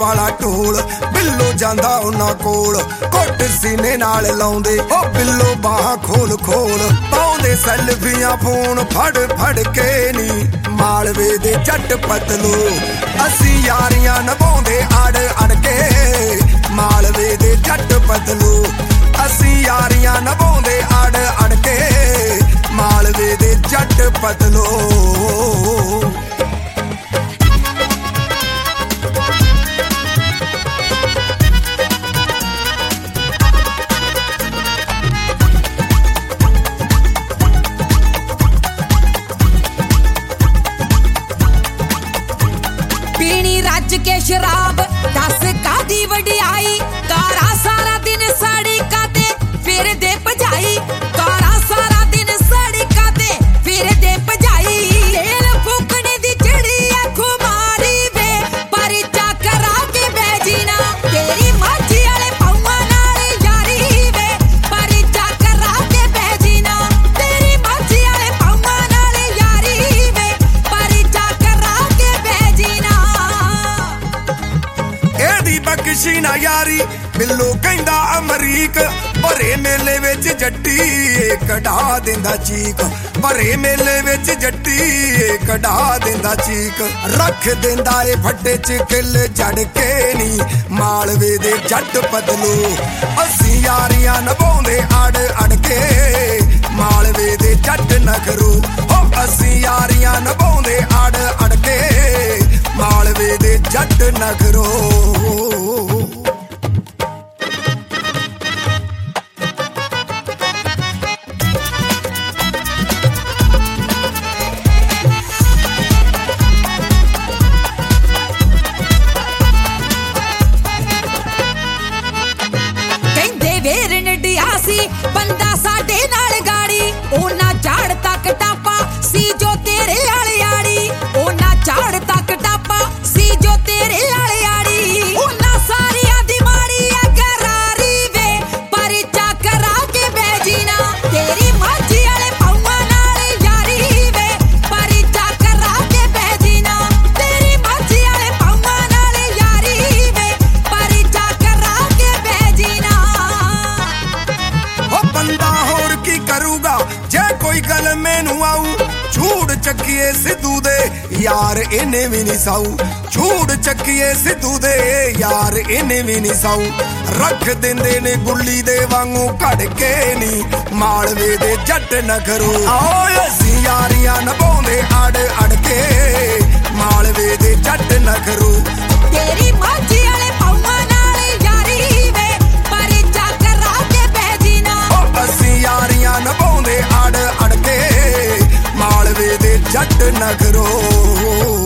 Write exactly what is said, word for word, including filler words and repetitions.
वाला ढोल बिल्लो जांदा उन्हां कोल घुट सीने नाल लाउंदे ओ बिल्लो बाह खोल खोल पाउंदे सैल्फियां फोन फड़ फड़ के नी मालवे दे जट पतलू असी यारियां निभाउंदे अड़ अड़ के मालवे दे जट पतलू असी यारियां निभाउंदे अड़ अड़ के मालवे दे जट पतलू पीनी रज के शराब दस कादी वडियाई कारा सारा दिन साड़ी काते फिर दे भजाई कारा सारा दिन साड़ी काते फिर दे भजाई तेल फूकने दी चिड़ी आखो मारी वे पर चकरा के बैजीना तेरी मर्जी वाले पौआ नाल यारी वे पर चकरा के बैजीना तेरी मर्जी वाले पौआ नाल यारी वे पर चकरा के बैजीना एदी बख्शी ना यारी बिल्लो कहंदा अमरीक भरे मेले विच जट्टी कढा दिंदा चीक भरे मेले विच जट्टी कढा दिंदा चीक रख दिंदा ए फट्टे च किल जड़ के नी मालवे दे जट पतलू असी यारियां निभाउंदे अड़ अड़ के मालवे दे जट नखरू ओ असी यारियां निभाउंदे अड़ अड़ के मालवे दे जट नखरू बंदा साडे नाल गाड़ी ओना झाड़ तक टापा सी जो तेरे आले आड़ी ओना झाड़ तक टापा सी जो तेरे आले आड़ी ओना सारिया दी माड़ी है करारी वे पर चकरा के बैजीना तेरी मर्जी वाले पौआ नाल यारी वे पर चकरा के बैजीना तेरी मर्जी वाले पौआ नाल यारी वे पर चकरा के बैजीना बंदा होर की करूगा जे कोई गल मैनू आऊ झूठ चक्कीए सिद्धू दे यार इन्हें भी नहीं साऊ झूठ चक्कीए सिद्धू दे यार इन्हें भी नहीं साऊ रख दिंदे ने गुल्ली दे वांगू कड़ के नी मालवे दे जट नखरू आओ असी यारियां निभाउंदे अड़ अड़ के मालवे दे जट नखरू तेरी मर्जी वाले पौआ नाल यारी वे पर चकरा के बैजीना असी यारियां निभाउंदे अड़ अड़ के मालवे दे जट नखरू